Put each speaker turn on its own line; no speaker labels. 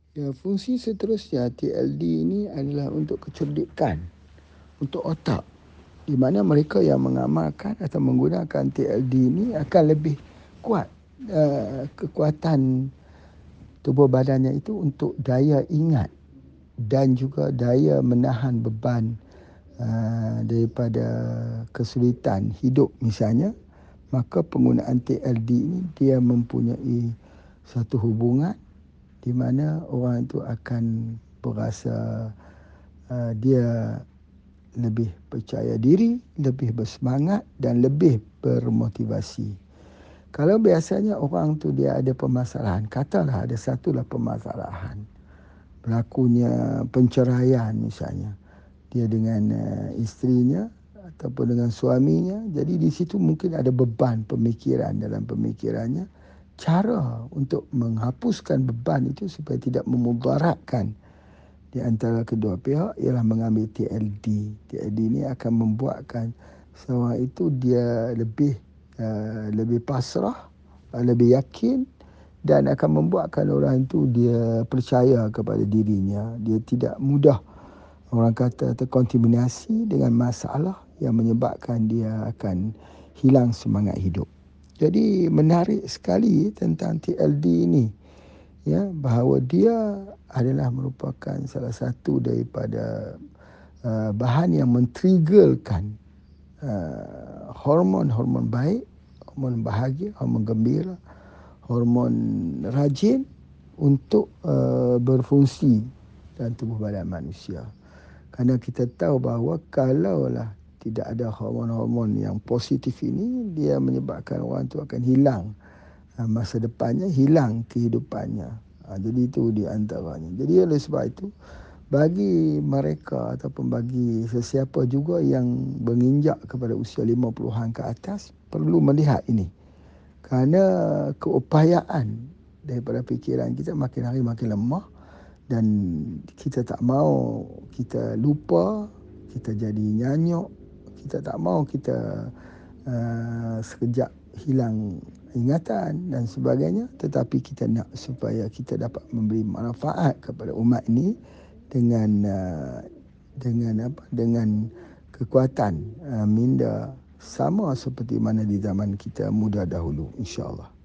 Ya, fungsi seterusnya TLD ini adalah untuk kecerdikan, untuk otak, di mana mereka yang mengamalkan atau menggunakan TLD ini akan lebih kuat kekuatan tubuh badannya itu untuk daya ingat dan juga daya menahan beban daripada kesulitan hidup misalnya. Maka penggunaan TLD ini dia mempunyai satu hubungan di mana orang itu akan berasa dia lebih percaya diri, lebih bersemangat dan lebih bermotivasi. Kalau biasanya orang tu dia ada permasalahan, katalah ada satulah permasalahan, berlakunya penceraian misalnya, dia dengan isterinya ataupun dengan suaminya, jadi di situ mungkin ada beban pemikiran dalam pemikirannya. Cara untuk menghapuskan beban itu supaya tidak memudaratkan di antara kedua pihak ialah mengambil TLD. TLD ini akan membuatkan seorang itu dia lebih pasrah, lebih yakin dan akan membuatkan orang itu dia percaya kepada dirinya. Dia tidak mudah, orang kata, terkontaminasi dengan masalah yang menyebabkan dia akan hilang semangat hidup. Jadi menarik sekali tentang TLD ini, ya, bahawa dia adalah merupakan salah satu daripada bahan yang men-triggerkan hormon-hormon baik, hormon bahagia, hormon gembira, hormon rajin untuk berfungsi dalam tubuh badan manusia. Kerana kita tahu bahawa kalaulah tidak ada hormon-hormon yang positif ini, dia menyebabkan orang itu akan hilang masa depannya, hilang kehidupannya. Jadi itu di antaranya. Jadi oleh sebab itu, bagi mereka ataupun bagi sesiapa juga yang menginjak kepada usia 50-an ke atas, perlu melihat ini. Kerana keupayaan daripada fikiran kita makin hari makin lemah dan kita tak mau kita lupa, kita jadi nyanyuk, kita tak mau kita sekejap hilang ingatan dan sebagainya, tetapi kita nak supaya kita dapat memberi manfaat kepada umat ini dengan kekuatan minda sama seperti mana di zaman kita muda dahulu, insya-Allah.